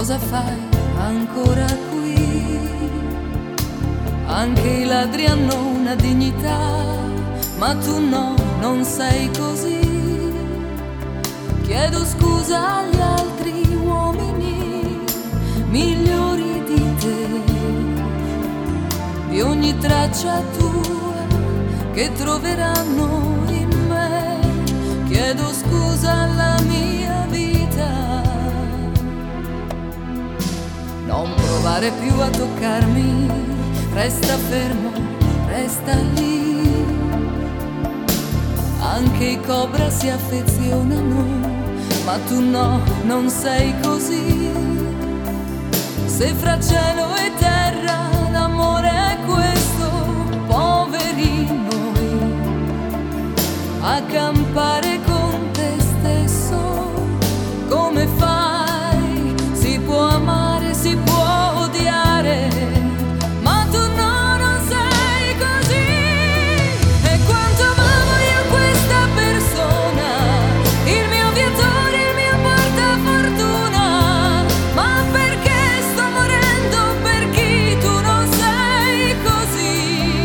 cosa fai ancora qui? Anche i ladri hanno una dignità, ma tu no, non sei così. Chiedo scusa agli altri uomini migliori di te, di ogni traccia tua che troveranno in me. Chiedo scusa alla mia vita, non provare più a toccarmi, resta fermo, resta lì. Anche i cobra si affezionano, ma tu no, non sei così. Se fra cielo e terra l'amore è questo, poveri noi, a campare con te stesso. Come fai? Si può amare, si può odiare, ma tu no, non sei così. E quanto amavo io questa persona, il mio viatore, il mio portafortuna, ma perché sto morendo per chi tu non sei così.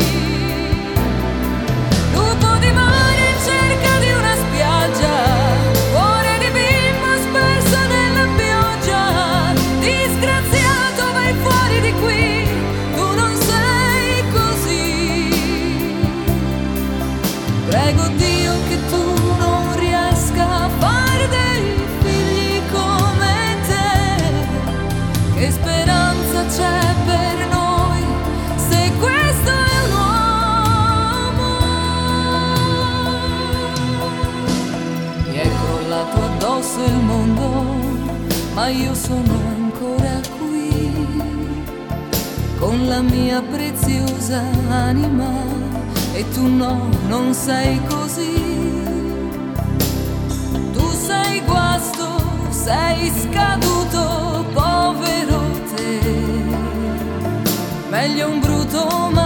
Lupo di mare in cerca di una spiaggia, cuore di bimbo sperso nella pioggia. Disgraziato, vai fuori di qui, tu non sei così. Prego Dio che tu non riesca a fare dei figli come te. Che speranza c'è per noi se questo è un uomo? Mi è crollato addosso il mondo, ma io sono ancora qui, con la mia preziosa anima. E tu no, non sei così. Tu sei guasto, sei scaduto, povero te. Meglio un bruto